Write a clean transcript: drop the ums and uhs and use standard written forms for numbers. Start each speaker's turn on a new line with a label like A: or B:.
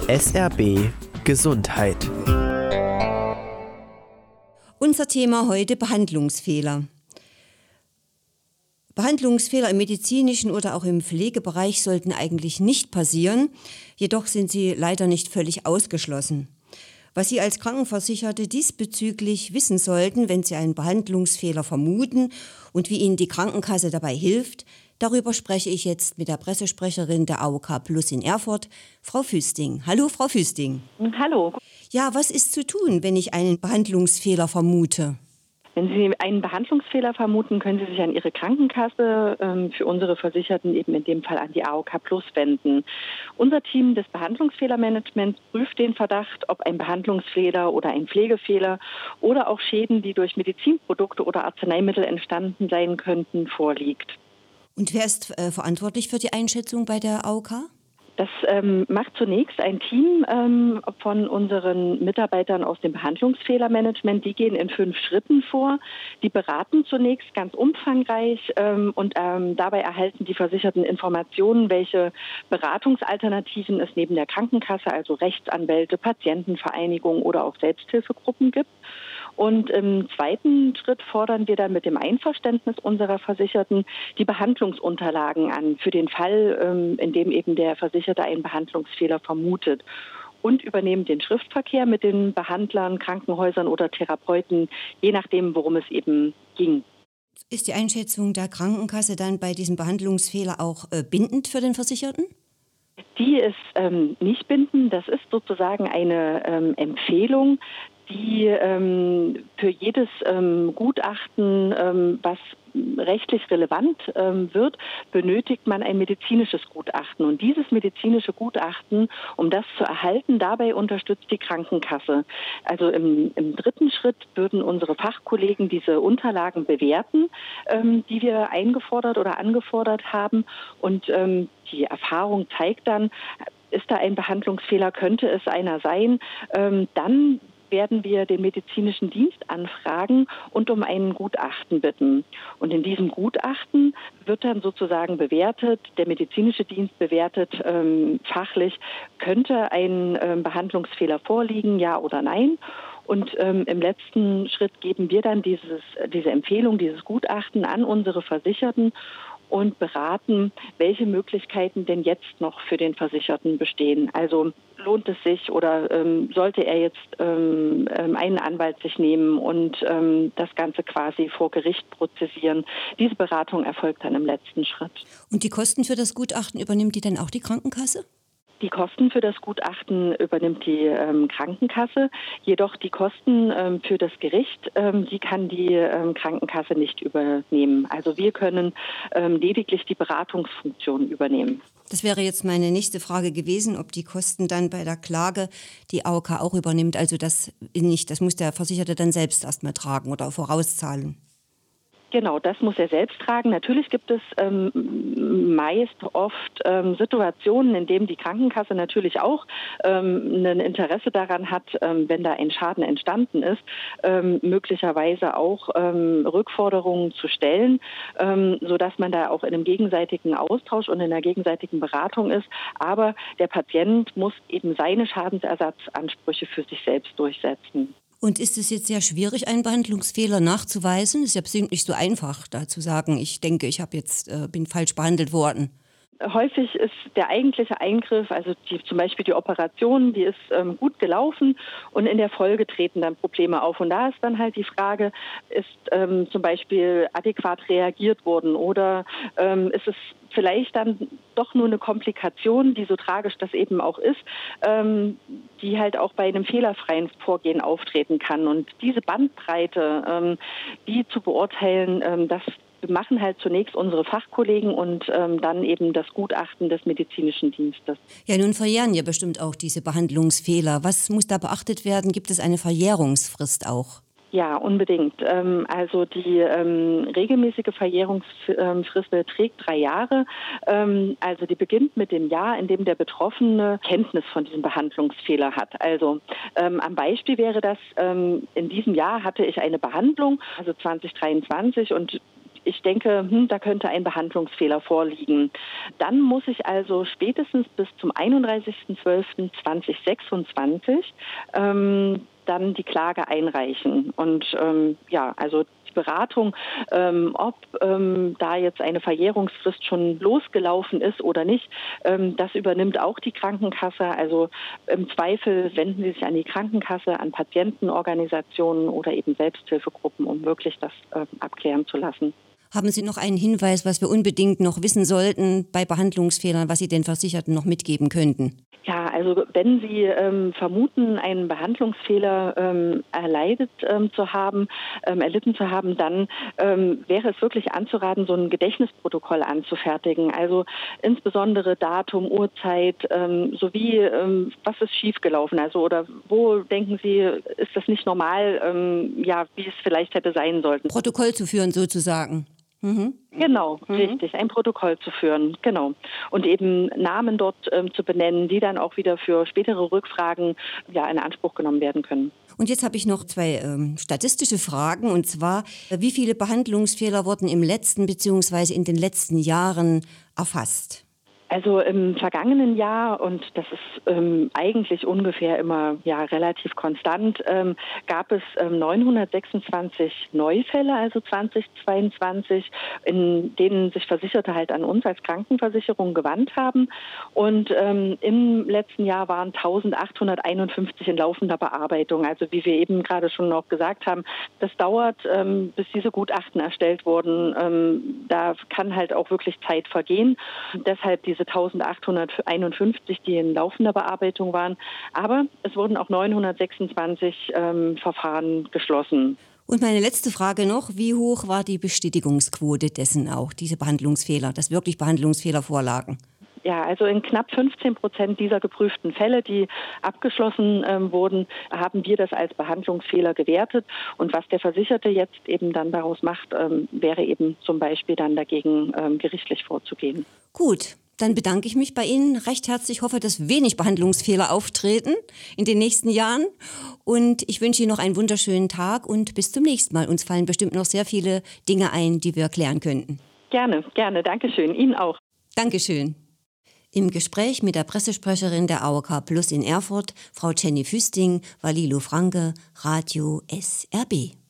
A: SRB Gesundheit.
B: Unser Thema heute: Behandlungsfehler. Behandlungsfehler im medizinischen oder auch im Pflegebereich sollten eigentlich nicht passieren, jedoch sind sie leider nicht völlig ausgeschlossen. Was Sie als Krankenversicherte diesbezüglich wissen sollten, wenn Sie einen Behandlungsfehler vermuten und wie Ihnen die Krankenkasse dabei hilft, darüber spreche ich jetzt mit der Pressesprecherin der AOK Plus in Erfurt, Frau Füsting. Hallo, Frau Füsting.
C: Hallo.
B: Ja, was ist zu tun, wenn ich einen Behandlungsfehler vermute?
C: Wenn Sie einen Behandlungsfehler vermuten, können Sie sich an Ihre Krankenkasse, für unsere Versicherten eben in dem Fall an die AOK Plus wenden. Unser Team des Behandlungsfehlermanagements prüft den Verdacht, ob ein Behandlungsfehler oder ein Pflegefehler oder auch Schäden, die durch Medizinprodukte oder Arzneimittel entstanden sein könnten, vorliegt.
B: Und wer ist verantwortlich für die Einschätzung bei der AOK?
C: Das macht zunächst ein Team von unseren Mitarbeitern aus dem Behandlungsfehlermanagement. Die gehen in 5 Schritten vor. Die beraten zunächst ganz umfangreich und dabei erhalten die Versicherten Informationen, welche Beratungsalternativen es neben der Krankenkasse, also Rechtsanwälte, Patientenvereinigungen oder auch Selbsthilfegruppen gibt. Und im zweiten Schritt fordern wir dann mit dem Einverständnis unserer Versicherten die Behandlungsunterlagen an, für den Fall, in dem eben der Versicherte einen Behandlungsfehler vermutet. Und übernehmen den Schriftverkehr mit den Behandlern, Krankenhäusern oder Therapeuten, je nachdem, worum es eben ging.
B: Ist die Einschätzung der Krankenkasse dann bei diesem Behandlungsfehler auch bindend für den Versicherten?
C: Die ist nicht bindend. Das ist sozusagen eine Empfehlung, die für jedes Gutachten, was rechtlich relevant wird, benötigt man ein medizinisches Gutachten. Und dieses medizinische Gutachten, um das zu erhalten, dabei unterstützt die Krankenkasse. Also im dritten Schritt würden unsere Fachkollegen diese Unterlagen bewerten, die wir eingefordert oder angefordert haben. Und die Erfahrung zeigt dann, ist da ein Behandlungsfehler, könnte es einer sein, dann werden wir den medizinischen Dienst anfragen und um ein Gutachten bitten. Und in diesem Gutachten wird dann sozusagen bewertet, der medizinische Dienst bewertet fachlich, könnte ein Behandlungsfehler vorliegen, ja oder nein. Und im letzten Schritt geben wir dann diese Empfehlung, dieses Gutachten an unsere Versicherten und beraten, welche Möglichkeiten denn jetzt noch für den Versicherten bestehen. Also lohnt es sich oder sollte er jetzt einen Anwalt sich nehmen und das Ganze quasi vor Gericht prozessieren. Diese Beratung erfolgt dann im letzten Schritt.
B: Und die Kosten für das Gutachten übernimmt die dann auch die Krankenkasse?
C: Die Kosten für das Gutachten übernimmt die Krankenkasse, jedoch die Kosten für das Gericht, die kann die Krankenkasse nicht übernehmen. Also wir können lediglich die Beratungsfunktion übernehmen.
B: Das wäre jetzt meine nächste Frage gewesen, ob die Kosten dann bei der Klage die AOK auch übernimmt. Also das muss der Versicherte dann selbst erstmal tragen oder vorauszahlen.
C: Genau, das muss er selbst tragen. Natürlich gibt es oft Situationen, in denen die Krankenkasse natürlich auch ein Interesse daran hat, wenn da ein Schaden entstanden ist, möglicherweise auch Rückforderungen zu stellen, sodass man da auch in einem gegenseitigen Austausch und in einer gegenseitigen Beratung ist. Aber der Patient muss eben seine Schadensersatzansprüche für sich selbst durchsetzen.
B: Und ist es jetzt sehr schwierig, einen Behandlungsfehler nachzuweisen? Ist ja bestimmt nicht so einfach, da zu sagen, ich denke, bin falsch behandelt worden.
C: Häufig ist der eigentliche Eingriff, also zum Beispiel die Operation, die ist gut gelaufen und in der Folge treten dann Probleme auf. Und da ist dann halt die Frage, ist zum Beispiel adäquat reagiert worden oder ist es vielleicht dann doch nur eine Komplikation, die so tragisch das eben auch ist, die halt auch bei einem fehlerfreien Vorgehen auftreten kann. Und diese Bandbreite, die zu beurteilen, das machen halt zunächst unsere Fachkollegen und dann eben das Gutachten des medizinischen Dienstes.
B: Ja, nun verjähren ja bestimmt auch diese Behandlungsfehler. Was muss da beachtet werden? Gibt es eine Verjährungsfrist auch?
C: Ja, unbedingt. Also die regelmäßige Verjährungsfrist beträgt 3 Jahre. Also die beginnt mit dem Jahr, in dem der Betroffene Kenntnis von diesem Behandlungsfehler hat. Also am Beispiel wäre das, in diesem Jahr hatte ich eine Behandlung, also 2023, und ich denke, da könnte ein Behandlungsfehler vorliegen. Dann muss ich also spätestens bis zum 31.12.2026 dann die Klage einreichen. Und also die Beratung, ob da jetzt eine Verjährungsfrist schon losgelaufen ist oder nicht, das übernimmt auch die Krankenkasse. Also im Zweifel wenden Sie sich an die Krankenkasse, an Patientenorganisationen oder eben Selbsthilfegruppen, um wirklich das abklären zu lassen.
B: Haben Sie noch einen Hinweis, was wir unbedingt noch wissen sollten bei Behandlungsfehlern, was Sie den Versicherten noch mitgeben könnten?
C: Ja, also wenn Sie vermuten, einen Behandlungsfehler erlitten zu haben, dann wäre es wirklich anzuraten, so ein Gedächtnisprotokoll anzufertigen. Also insbesondere Datum, Uhrzeit sowie was ist schiefgelaufen. Also oder wo denken Sie, ist das nicht normal, wie es vielleicht hätte sein sollen.
B: Protokoll zu führen sozusagen.
C: Genau, richtig, ein Protokoll zu führen, genau. Und eben Namen dort zu benennen, die dann auch wieder für spätere Rückfragen in Anspruch genommen werden können.
B: Und jetzt habe ich noch zwei statistische Fragen, und zwar, wie viele Behandlungsfehler wurden im letzten bzw. in den letzten Jahren erfasst?
C: Also im vergangenen Jahr, und das ist eigentlich ungefähr immer relativ konstant, gab es 926 Neufälle, also 2022, in denen sich Versicherte halt an uns als Krankenversicherung gewandt haben. Und im letzten Jahr waren 1851 in laufender Bearbeitung. Also wie wir eben gerade schon noch gesagt haben, das dauert, bis diese Gutachten erstellt wurden. Da kann halt auch wirklich Zeit vergehen. Deshalb diese 1851, die in laufender Bearbeitung waren. Aber es wurden auch 926 Verfahren geschlossen.
B: Und meine letzte Frage noch, wie hoch war die Bestätigungsquote dessen auch, diese Behandlungsfehler, dass wirklich Behandlungsfehler vorlagen?
C: Ja, also in knapp 15% dieser geprüften Fälle, die abgeschlossen wurden, haben wir das als Behandlungsfehler gewertet. Und was der Versicherte jetzt eben dann daraus macht, wäre eben zum Beispiel dann dagegen gerichtlich vorzugehen.
B: Gut. Dann bedanke ich mich bei Ihnen recht herzlich. Ich hoffe, dass wenig Behandlungsfehler auftreten in den nächsten Jahren. Und ich wünsche Ihnen noch einen wunderschönen Tag und bis zum nächsten Mal. Uns fallen bestimmt noch sehr viele Dinge ein, die wir klären könnten.
C: Gerne, gerne. Dankeschön. Ihnen auch.
B: Dankeschön. Im Gespräch mit der Pressesprecherin der AOK Plus in Erfurt, Frau Jenny Füsting, war Lilo Franke, Radio SRB.